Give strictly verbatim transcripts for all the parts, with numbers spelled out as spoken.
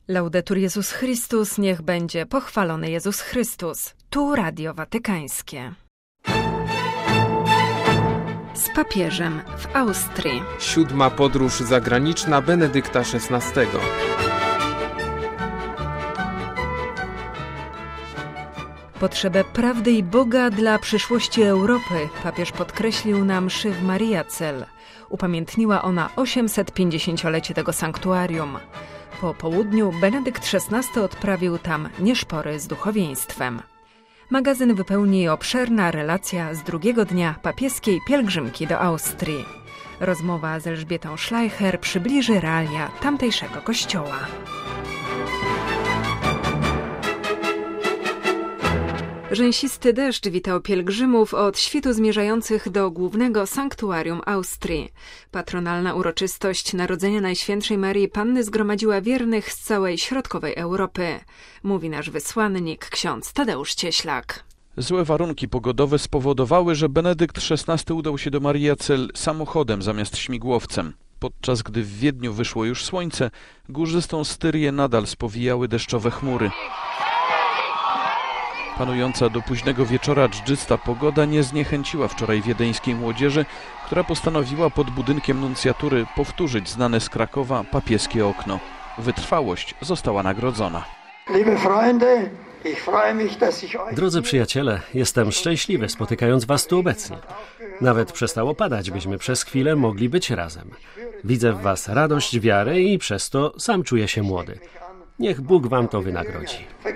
Laudetur Jezus Chrystus, niech będzie pochwalony Jezus Chrystus. Tu Radio Watykańskie. Z papieżem w Austrii. Siódma podróż zagraniczna Benedykta szesnastego. Potrzebę prawdy i Boga dla przyszłości Europy papież podkreślił na mszy w Mariacel. Upamiętniła ona osiemsetpięćdziesięciolecie tego sanktuarium. Po południu Benedykt szesnasty odprawił tam nieszpory z duchowieństwem. Magazyn wypełni obszerna relacja z drugiego dnia papieskiej pielgrzymki do Austrii. Rozmowa z Elżbietą Schleicher przybliży realia tamtejszego kościoła. Rzęsisty deszcz witał pielgrzymów od świtu zmierzających do głównego sanktuarium Austrii. Patronalna uroczystość Narodzenia Najświętszej Maryi Panny zgromadziła wiernych z całej środkowej Europy, mówi nasz wysłannik ksiądz Tadeusz Cieślak. Złe warunki pogodowe spowodowały, że Benedykt szesnasty udał się do Mariacel samochodem zamiast śmigłowcem. Podczas gdy w Wiedniu wyszło już słońce, górzystą Styrię nadal spowijały deszczowe chmury. Panująca do późnego wieczora dżdżysta pogoda nie zniechęciła wczoraj wiedeńskiej młodzieży, która postanowiła pod budynkiem nuncjatury powtórzyć znane z Krakowa papieskie okno. Wytrwałość została nagrodzona. Drodzy przyjaciele, jestem szczęśliwy, spotykając was tu obecnie. Nawet przestało padać, byśmy przez chwilę mogli być razem. Widzę w was radość wiary i przez to sam czuję się młody. Niech Bóg wam to wynagrodzi.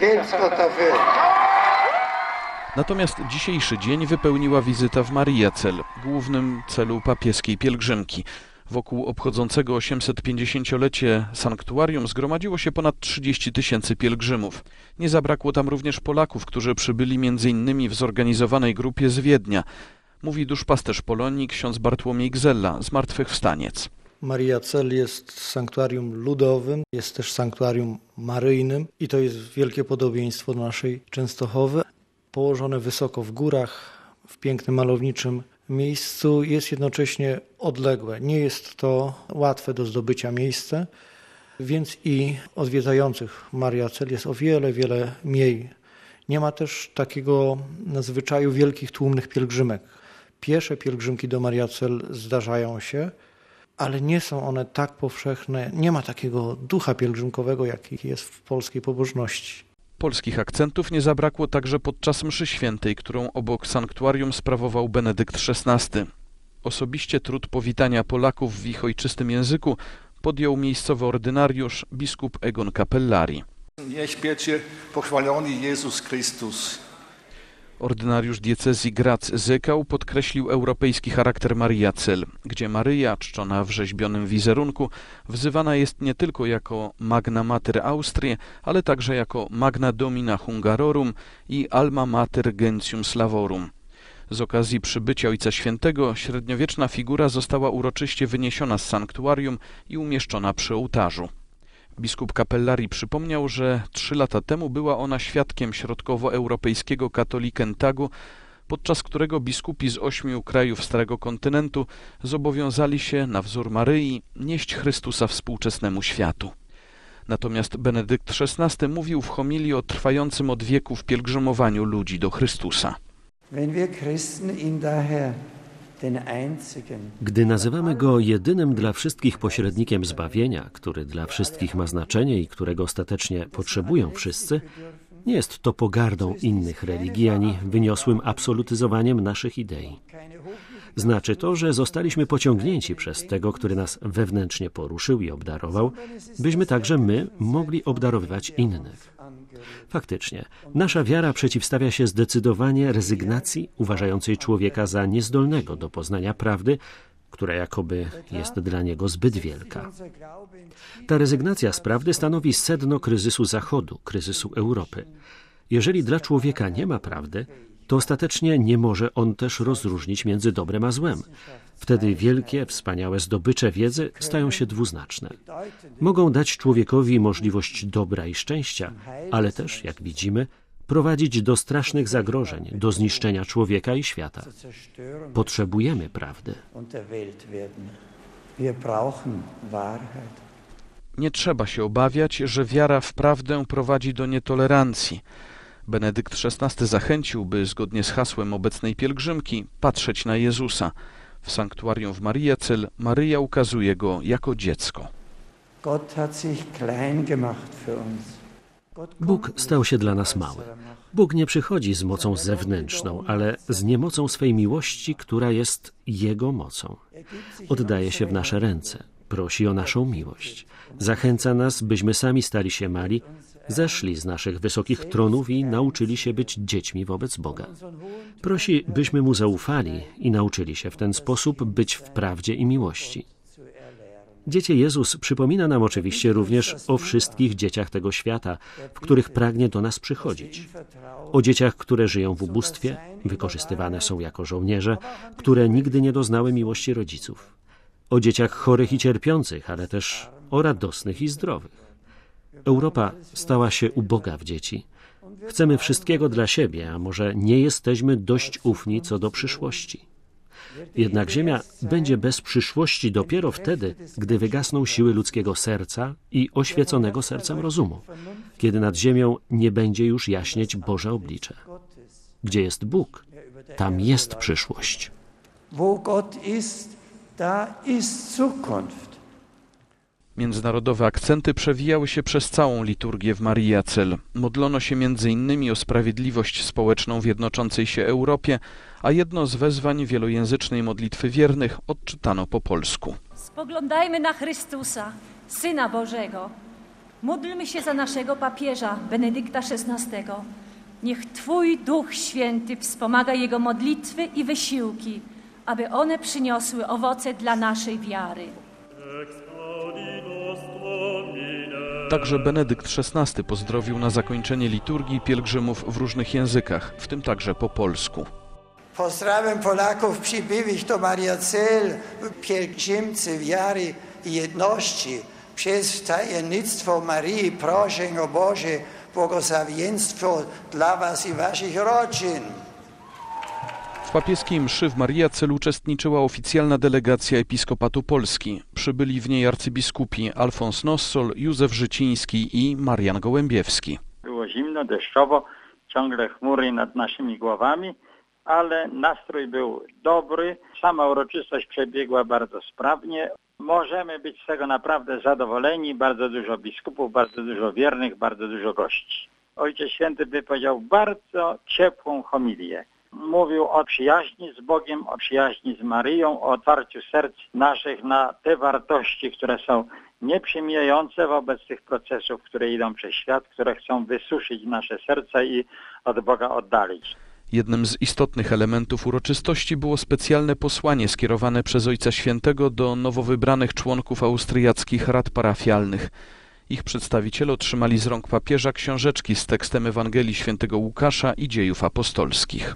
Natomiast dzisiejszy dzień wypełniła wizyta w Mariacel, głównym celu papieskiej pielgrzymki. Wokół obchodzącego osiemsetpięćdziesięciolecie sanktuarium zgromadziło się ponad trzydzieści tysięcy pielgrzymów. Nie zabrakło tam również Polaków, którzy przybyli między innymi w zorganizowanej grupie z Wiednia. Mówi duszpasterz Polonii ksiądz Bartłomiej Gzella, zmartwychwstaniec. Mariacel jest sanktuarium ludowym, jest też sanktuarium maryjnym i to jest wielkie podobieństwo do naszej Częstochowy. Położone wysoko w górach, w pięknym, malowniczym miejscu, jest jednocześnie odległe. Nie jest to łatwe do zdobycia miejsce, więc i odwiedzających Mariacel jest o wiele, wiele mniej. Nie ma też takiego zwyczaju wielkich, tłumnych pielgrzymek. Piesze pielgrzymki do Mariacel zdarzają się, ale nie są one tak powszechne. Nie ma takiego ducha pielgrzymkowego, jaki jest w polskiej pobożności. Polskich akcentów nie zabrakło także podczas mszy świętej, którą obok sanktuarium sprawował Benedykt szesnasty. Osobiście trud powitania Polaków w ich ojczystym języku podjął miejscowy ordynariusz biskup Egon Capellari. Niech będzie pochwalony Jezus Chrystus. Ordynariusz diecezji Graz-Zykał podkreślił europejski charakter Mariacel, gdzie Maryja, czczona w rzeźbionym wizerunku, wzywana jest nie tylko jako Magna Mater Austrii, ale także jako Magna Domina Hungarorum i Alma Mater Gentium Slavorum. Z okazji przybycia Ojca Świętego średniowieczna figura została uroczyście wyniesiona z sanktuarium i umieszczona przy ołtarzu. Biskup Capellari przypomniał, że trzy lata temu była ona świadkiem środkowoeuropejskiego Katolikentagu, podczas którego biskupi z ośmiu krajów Starego Kontynentu zobowiązali się, na wzór Maryi, nieść Chrystusa współczesnemu światu. Natomiast Benedykt szesnasty mówił w homilii o trwającym od wieków pielgrzymowaniu ludzi do Chrystusa. Gdy nazywamy Go jedynym dla wszystkich pośrednikiem zbawienia, który dla wszystkich ma znaczenie i którego ostatecznie potrzebują wszyscy, nie jest to pogardą innych religii ani wyniosłym absolutyzowaniem naszych idei. Znaczy to, że zostaliśmy pociągnięci przez tego, który nas wewnętrznie poruszył i obdarował, byśmy także my mogli obdarowywać innych. Faktycznie, nasza wiara przeciwstawia się zdecydowanie rezygnacji uważającej człowieka za niezdolnego do poznania prawdy, która jakoby jest dla niego zbyt wielka. Ta rezygnacja z prawdy stanowi sedno kryzysu Zachodu, kryzysu Europy. Jeżeli dla człowieka nie ma prawdy, to ostatecznie nie może on też rozróżnić między dobrem a złem. Wtedy wielkie, wspaniałe zdobycze wiedzy stają się dwuznaczne. Mogą dać człowiekowi możliwość dobra i szczęścia, ale też, jak widzimy, prowadzić do strasznych zagrożeń, do zniszczenia człowieka i świata. Potrzebujemy prawdy. Nie trzeba się obawiać, że wiara w prawdę prowadzi do nietolerancji. Benedykt szesnasty zachęcił, by zgodnie z hasłem obecnej pielgrzymki patrzeć na Jezusa. W sanktuarium w Mariazell Maryja ukazuje Go jako dziecko. Bóg stał się dla nas mały. Bóg nie przychodzi z mocą zewnętrzną, ale z niemocą swej miłości, która jest Jego mocą. Oddaje się w nasze ręce, prosi o naszą miłość. Zachęca nas, byśmy sami stali się mali, zeszli z naszych wysokich tronów i nauczyli się być dziećmi wobec Boga. Prosi, byśmy Mu zaufali i nauczyli się w ten sposób być w prawdzie i miłości. Dziecię Jezus przypomina nam oczywiście również o wszystkich dzieciach tego świata, w których pragnie do nas przychodzić. O dzieciach, które żyją w ubóstwie, wykorzystywane są jako żołnierze, które nigdy nie doznały miłości rodziców. O dzieciach chorych i cierpiących, ale też o radosnych i zdrowych. Europa stała się uboga w dzieci. Chcemy wszystkiego dla siebie, a może nie jesteśmy dość ufni co do przyszłości. Jednak ziemia będzie bez przyszłości dopiero wtedy, gdy wygasną siły ludzkiego serca i oświeconego sercem rozumu, kiedy nad ziemią nie będzie już jaśnieć Boże oblicze. Gdzie jest Bóg, tam jest przyszłość. Wo Gott ist, da ist Zukunft. Międzynarodowe akcenty przewijały się przez całą liturgię w Mariazell. Modlono się między innymi o sprawiedliwość społeczną w jednoczącej się Europie, a jedno z wezwań wielojęzycznej modlitwy wiernych odczytano po polsku. Spoglądajmy na Chrystusa, Syna Bożego. Módlmy się za naszego papieża Benedykta szesnastego. Niech Twój Duch Święty wspomaga jego modlitwy i wysiłki, aby one przyniosły owoce dla naszej wiary. Także Benedykt szesnasty pozdrowił na zakończenie liturgii pielgrzymów w różnych językach, w tym także po polsku. Pozdrawiam Polaków przybywnych do Mariazell w pielgrzymce wiary i jedności. Przez tajemnictwo Marii proszę o Boże błogosławieństwo dla was i waszych rodzin. W papieskiej mszy w Mariazell uczestniczyła oficjalna delegacja Episkopatu Polski. Przybyli w niej arcybiskupi Alfons Nossol, Józef Życiński i Marian Gołębiewski. Było zimno, deszczowo, ciągle chmury nad naszymi głowami, ale nastrój był dobry. Sama uroczystość przebiegła bardzo sprawnie. Możemy być z tego naprawdę zadowoleni. Bardzo dużo biskupów, bardzo dużo wiernych, bardzo dużo gości. Ojciec Święty wypowiedział bardzo ciepłą homilię. Mówił o przyjaźni z Bogiem, o przyjaźni z Maryją, o otwarciu serc naszych na te wartości, które są nieprzemijające wobec tych procesów, które idą przez świat, które chcą wysuszyć nasze serca i od Boga oddalić. Jednym z istotnych elementów uroczystości było specjalne posłanie skierowane przez Ojca Świętego do nowo wybranych członków austriackich rad parafialnych. Ich przedstawiciele otrzymali z rąk papieża książeczki z tekstem Ewangelii Świętego Łukasza i Dziejów Apostolskich.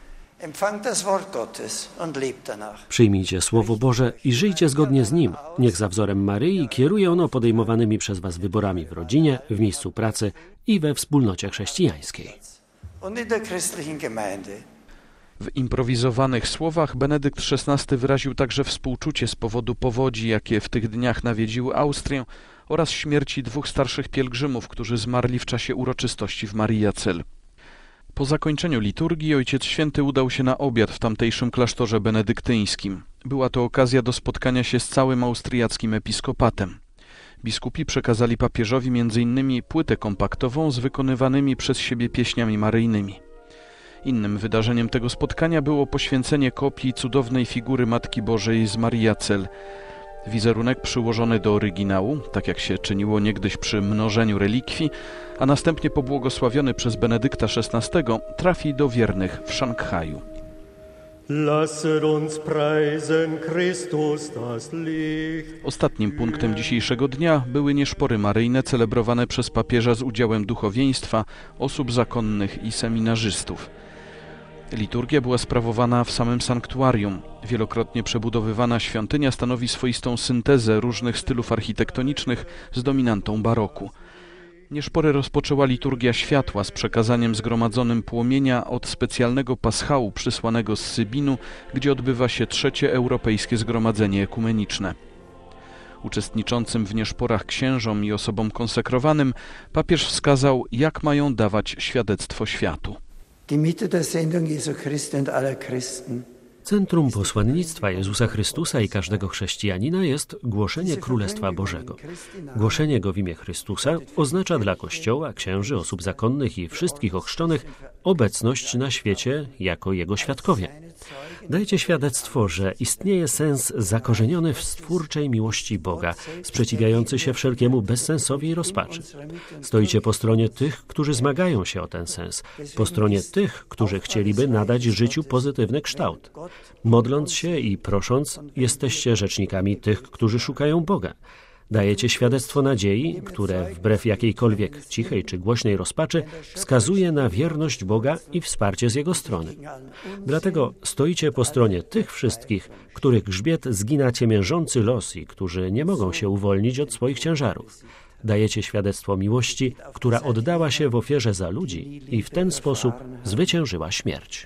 Przyjmijcie Słowo Boże i żyjcie zgodnie z Nim. Niech za wzorem Maryi kieruje ono podejmowanymi przez was wyborami w rodzinie, w miejscu pracy i we wspólnocie chrześcijańskiej. W improwizowanych słowach Benedykt szesnasty wyraził także współczucie z powodu powodzi, jakie w tych dniach nawiedziły Austrię, oraz śmierci dwóch starszych pielgrzymów, którzy zmarli w czasie uroczystości w Mariazell. Po zakończeniu liturgii Ojciec Święty udał się na obiad w tamtejszym klasztorze benedyktyńskim. Była to okazja do spotkania się z całym austriackim episkopatem. Biskupi przekazali papieżowi między innymi płytę kompaktową z wykonywanymi przez siebie pieśniami maryjnymi. Innym wydarzeniem tego spotkania było poświęcenie kopii cudownej figury Matki Bożej z Mariazell. Wizerunek przyłożony do oryginału, tak jak się czyniło niegdyś przy mnożeniu relikwii, a następnie pobłogosławiony przez Benedykta szesnastego, trafi do wiernych w Szanghaju. Ostatnim punktem dzisiejszego dnia były nieszpory maryjne celebrowane przez papieża z udziałem duchowieństwa, osób zakonnych i seminarzystów. Liturgia była sprawowana w samym sanktuarium. Wielokrotnie przebudowywana świątynia stanowi swoistą syntezę różnych stylów architektonicznych z dominantą baroku. Nieszpory rozpoczęła liturgia światła z przekazaniem zgromadzonym płomienia od specjalnego paschału przysłanego z Sybinu, gdzie odbywa się trzecie europejskie zgromadzenie ekumeniczne. Uczestniczącym w nieszporach księżom i osobom konsekrowanym papież wskazał, jak mają dawać świadectwo światu. Die Mitte der Sendung Jesu Christi und aller Christen. Centrum posłannictwa Jezusa Chrystusa i każdego chrześcijanina jest głoszenie Królestwa Bożego. Głoszenie Go w imię Chrystusa oznacza dla Kościoła, księży, osób zakonnych i wszystkich ochrzczonych obecność na świecie jako Jego świadkowie. Dajcie świadectwo, że istnieje sens zakorzeniony w stwórczej miłości Boga, sprzeciwiający się wszelkiemu bezsensowi i rozpaczy. Stoicie po stronie tych, którzy zmagają się o ten sens, po stronie tych, którzy chcieliby nadać życiu pozytywny kształt. Modląc się i prosząc, jesteście rzecznikami tych, którzy szukają Boga. Dajecie świadectwo nadziei, które wbrew jakiejkolwiek cichej czy głośnej rozpaczy wskazuje na wierność Boga i wsparcie z Jego strony. Dlatego stoicie po stronie tych wszystkich, których grzbiet zgina ciemiężący los i którzy nie mogą się uwolnić od swoich ciężarów. Dajecie świadectwo miłości, która oddała się w ofierze za ludzi i w ten sposób zwyciężyła śmierć.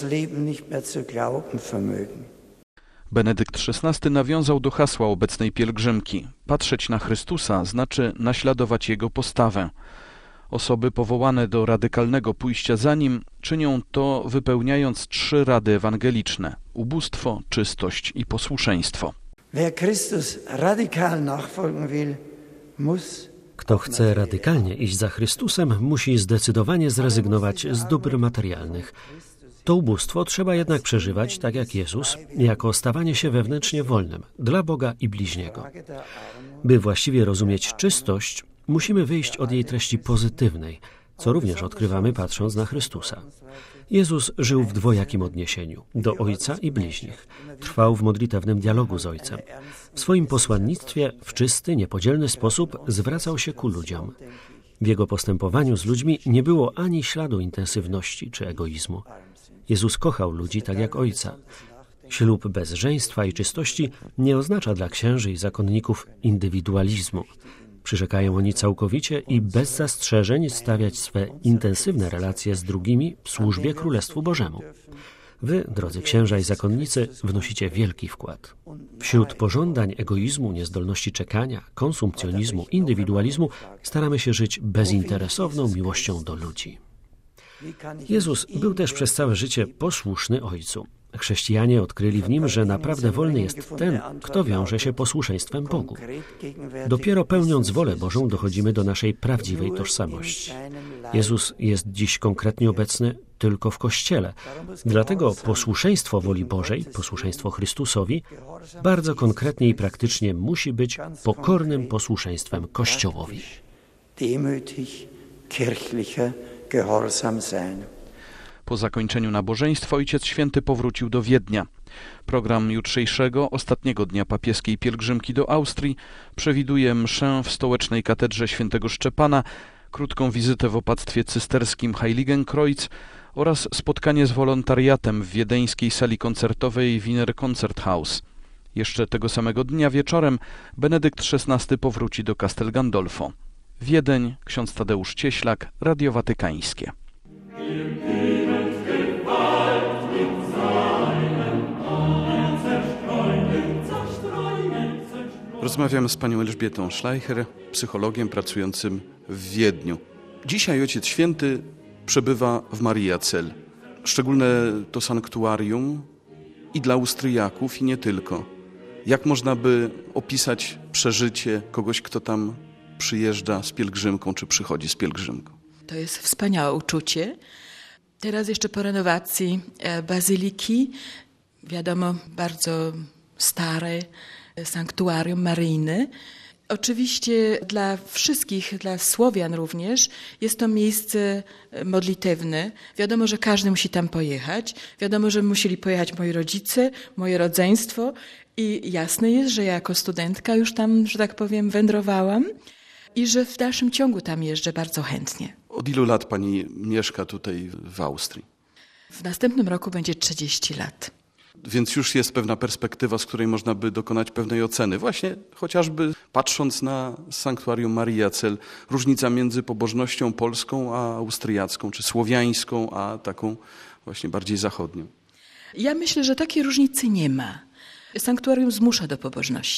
Benedykt szesnasty nawiązał do hasła obecnej pielgrzymki. Patrzeć na Chrystusa znaczy naśladować Jego postawę. Osoby powołane do radykalnego pójścia za Nim czynią to, wypełniając trzy rady ewangeliczne: ubóstwo, czystość i posłuszeństwo. Wer Christus radikal nachfolgen will, muss Kto chce radykalnie iść za Chrystusem, musi zdecydowanie zrezygnować z dóbr materialnych. To ubóstwo trzeba jednak przeżywać, tak jak Jezus, jako stawanie się wewnętrznie wolnym dla Boga i bliźniego. By właściwie rozumieć czystość, musimy wyjść od jej treści pozytywnej, co również odkrywamy patrząc na Chrystusa. Jezus żył w dwojakim odniesieniu, do Ojca i bliźnich. Trwał w modlitewnym dialogu z Ojcem. W swoim posłannictwie w czysty, niepodzielny sposób zwracał się ku ludziom. W Jego postępowaniu z ludźmi nie było ani śladu intensywności czy egoizmu. Jezus kochał ludzi tak jak Ojca. Ślub bez żeństwa i czystości nie oznacza dla księży i zakonników indywidualizmu. Przyrzekają oni całkowicie i bez zastrzeżeń stawiać swe intensywne relacje z drugimi w służbie Królestwu Bożemu. Wy, drodzy księża i zakonnicy, wnosicie wielki wkład. Wśród pożądań egoizmu, niezdolności czekania, konsumpcjonizmu, indywidualizmu staramy się żyć bezinteresowną miłością do ludzi. Jezus był też przez całe życie posłuszny Ojcu. Chrześcijanie odkryli w Nim, że naprawdę wolny jest ten, kto wiąże się posłuszeństwem Bogu. Dopiero pełniąc wolę Bożą dochodzimy do naszej prawdziwej tożsamości. Jezus jest dziś konkretnie obecny tylko w Kościele. Dlatego posłuszeństwo woli Bożej, posłuszeństwo Chrystusowi, bardzo konkretnie i praktycznie musi być pokornym posłuszeństwem Kościołowi. Po zakończeniu nabożeństwa Ojciec Święty powrócił do Wiednia. Program jutrzejszego, ostatniego dnia papieskiej pielgrzymki do Austrii przewiduje mszę w stołecznej katedrze świętego Szczepana, krótką wizytę w opactwie cysterskim Heiligenkreuz oraz spotkanie z wolontariatem w wiedeńskiej sali koncertowej Wiener Konzerthaus. Jeszcze tego samego dnia wieczorem Benedykt szesnasty powróci do Castel Gandolfo. Wiedeń, ksiądz Tadeusz Cieślak, Radio Watykańskie. Rozmawiam z panią Elżbietą Schleicher, psychologiem pracującym w Wiedniu. Dzisiaj Ojciec Święty przebywa w Mariacel. Szczególne to sanktuarium i dla Austriaków, i nie tylko. Jak można by opisać przeżycie kogoś, kto tam przyjeżdża z pielgrzymką, czy przychodzi z pielgrzymką? To jest wspaniałe uczucie. Teraz jeszcze po renowacji bazyliki, wiadomo, bardzo stare sanktuarium maryjne. Oczywiście dla wszystkich, dla Słowian również, jest to miejsce modlitewne. Wiadomo, że każdy musi tam pojechać. Wiadomo, że musieli pojechać moi rodzice, moje rodzeństwo i jasne jest, że ja jako studentka już tam, że tak powiem, wędrowałam i że w dalszym ciągu tam jeżdżę bardzo chętnie. Od ilu lat pani mieszka tutaj w Austrii? W następnym roku będzie trzydzieści lat. Więc już jest pewna perspektywa, z której można by dokonać pewnej oceny. Właśnie chociażby patrząc na sanktuarium Mariacel, różnica między pobożnością polską a austriacką, czy słowiańską, a taką właśnie bardziej zachodnią. Ja myślę, że takiej różnicy nie ma. Sanktuarium zmusza do pobożności.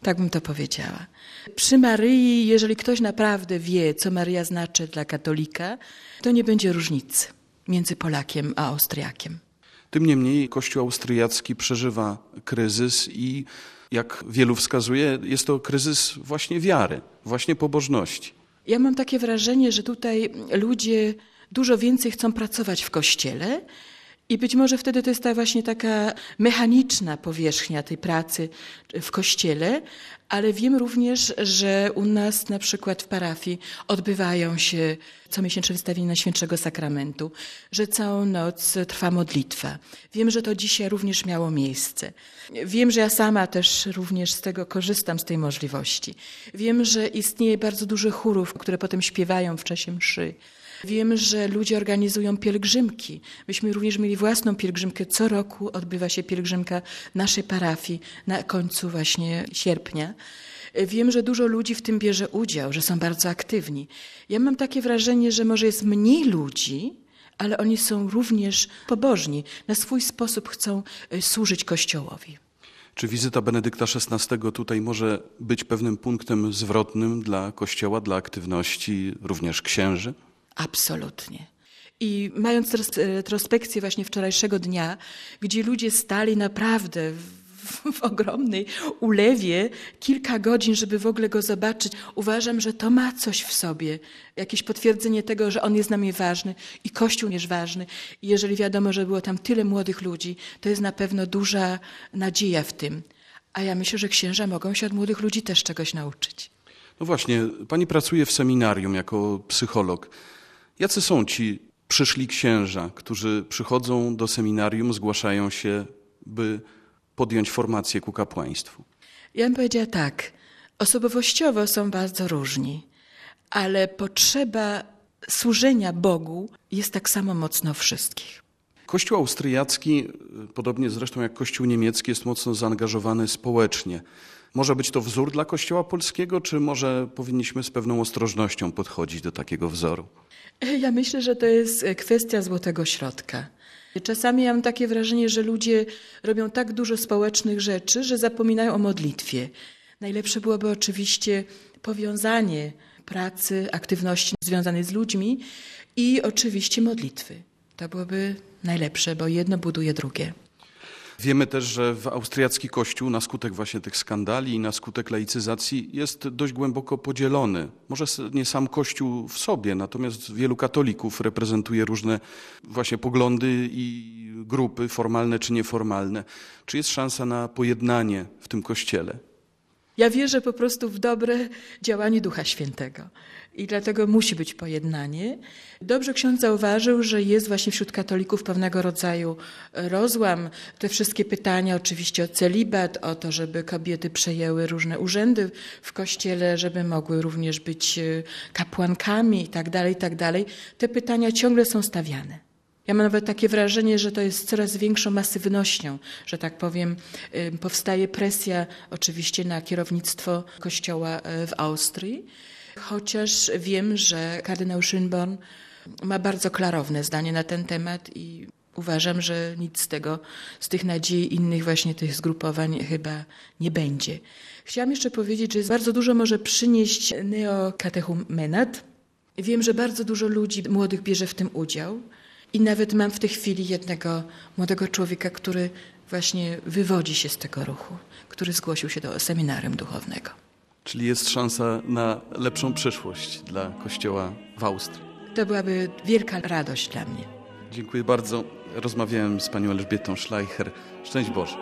Tak bym to powiedziała. Przy Maryi, jeżeli ktoś naprawdę wie, co Maryja znaczy dla katolika, to nie będzie różnicy między Polakiem a Austriakiem. Tym niemniej Kościół austriacki przeżywa kryzys i jak wielu wskazuje, jest to kryzys właśnie wiary, właśnie pobożności. Ja mam takie wrażenie, że tutaj ludzie dużo więcej chcą pracować w Kościele i być może wtedy to jest ta właśnie taka mechaniczna powierzchnia tej pracy w Kościele, ale wiem również, że u nas na przykład w parafii odbywają się comiesięczne wystawienie Najświętszego Sakramentu, że całą noc trwa modlitwa. Wiem, że to dzisiaj również miało miejsce. Wiem, że ja sama też również z tego korzystam, z tej możliwości. Wiem, że istnieje bardzo dużo chórów, które potem śpiewają w czasie mszy. Wiem, że ludzie organizują pielgrzymki. Myśmy również mieli własną pielgrzymkę. Co roku odbywa się pielgrzymka naszej parafii na końcu właśnie sierpnia. Wiem, że dużo ludzi w tym bierze udział, że są bardzo aktywni. Ja mam takie wrażenie, że może jest mniej ludzi, ale oni są również pobożni. Na swój sposób chcą służyć Kościołowi. Czy wizyta Benedykta szesnastego tutaj może być pewnym punktem zwrotnym dla Kościoła, dla aktywności również księży? Absolutnie. I mając retrospekcję właśnie wczorajszego dnia, gdzie ludzie stali naprawdę w, w ogromnej ulewie kilka godzin, żeby w ogóle go zobaczyć, uważam, że to ma coś w sobie. Jakieś potwierdzenie tego, że on jest dla mnie ważny i Kościół jest ważny. I jeżeli wiadomo, że było tam tyle młodych ludzi, to jest na pewno duża nadzieja w tym. A ja myślę, że księża mogą się od młodych ludzi też czegoś nauczyć. No właśnie, pani pracuje w seminarium jako psycholog. Jacy są ci przyszli księża, którzy przychodzą do seminarium, zgłaszają się, by podjąć formację ku kapłaństwu? Ja bym powiedziała tak, osobowościowo są bardzo różni, ale potrzeba służenia Bogu jest tak samo mocno wszystkich. Kościół austriacki, podobnie zresztą jak Kościół niemiecki, jest mocno zaangażowany społecznie. Może być to wzór dla Kościoła polskiego, czy może powinniśmy z pewną ostrożnością podchodzić do takiego wzoru? Ja myślę, że to jest kwestia złotego środka. Czasami ja mam takie wrażenie, że ludzie robią tak dużo społecznych rzeczy, że zapominają o modlitwie. Najlepsze byłoby oczywiście powiązanie pracy, aktywności związanej z ludźmi i oczywiście modlitwy. To byłoby najlepsze, bo jedno buduje drugie. Wiemy też, że w austriacki kościół na skutek właśnie tych skandali i na skutek laicyzacji jest dość głęboko podzielony. Może nie sam kościół w sobie, natomiast wielu katolików reprezentuje różne właśnie poglądy i grupy, formalne czy nieformalne. Czy jest szansa na pojednanie w tym kościele? Ja wierzę po prostu w dobre działanie Ducha Świętego i dlatego musi być pojednanie. Dobrze ksiądz zauważył, że jest właśnie wśród katolików pewnego rodzaju rozłam. Te wszystkie pytania oczywiście o celibat, o to, żeby kobiety przejęły różne urzędy w Kościele, żeby mogły również być kapłankami i tak dalej, i tak dalej. Te pytania ciągle są stawiane. Ja mam nawet takie wrażenie, że to jest coraz większą masywnością, że tak powiem, powstaje presja oczywiście na kierownictwo Kościoła w Austrii, chociaż wiem, że kardynał Schönborn ma bardzo klarowne zdanie na ten temat i uważam, że nic z tego, z tych nadziei innych właśnie tych zgrupowań chyba nie będzie. Chciałam jeszcze powiedzieć, że bardzo dużo może przynieść neokatechumenat. Wiem, że bardzo dużo ludzi młodych bierze w tym udział. I nawet mam w tej chwili jednego młodego człowieka, który właśnie wywodzi się z tego ruchu, który zgłosił się do seminarium duchownego. Czyli jest szansa na lepszą przyszłość dla Kościoła w Austrii. To byłaby wielka radość dla mnie. Dziękuję bardzo. Rozmawiałem z panią Elżbietą Schleicher. Szczęść Boże.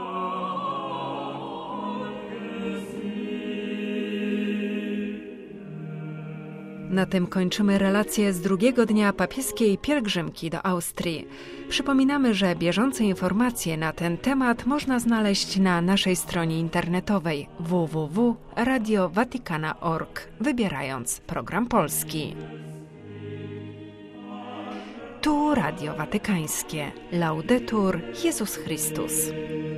Na tym kończymy relację z drugiego dnia papieskiej pielgrzymki do Austrii. Przypominamy, że bieżące informacje na ten temat można znaleźć na naszej stronie internetowej w w w kropka radio watikana kropka org, wybierając program polski. Tu Radio Watykańskie. Laudetur Jezus Chrystus.